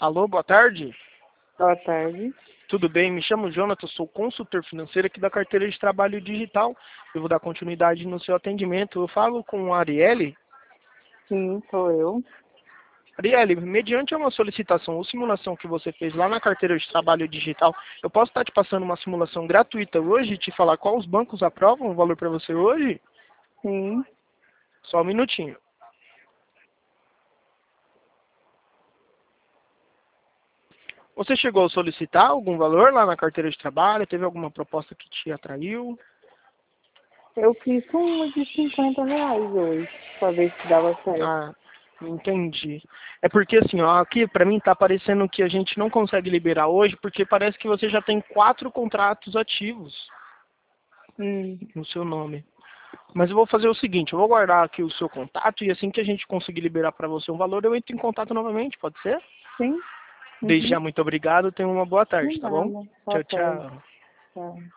Alô, boa tarde. Boa tarde. Tudo bem? Me chamo Jonathan, sou consultor financeiro aqui da carteira de trabalho digital. Eu vou dar continuidade no seu atendimento. Eu falo com a Arielle. Sim, sou eu. Arielle, mediante uma solicitação ou simulação que você fez lá na carteira de trabalho digital, eu posso estar te passando uma simulação gratuita hoje e te falar quais os bancos aprovam o valor para você hoje? Sim. Só um minutinho. Você chegou a solicitar algum valor lá na carteira de trabalho? Teve alguma proposta que te atraiu? Eu fiz uma de R$ 50 hoje, pra ver se dava certo. Ah, entendi. É porque assim, ó, aqui pra mim tá parecendo que a gente não consegue liberar hoje, porque parece que você já tem 4 contratos ativos no seu nome. Mas eu vou fazer o seguinte, eu vou guardar aqui o seu contato e assim que a gente conseguir liberar para você um valor, eu entro em contato novamente, pode ser? Sim? Desde Uhum. já, muito obrigado, tenha uma boa tarde, tá bom? Nada. Boa Tchau, tarde. tchau. Tchau.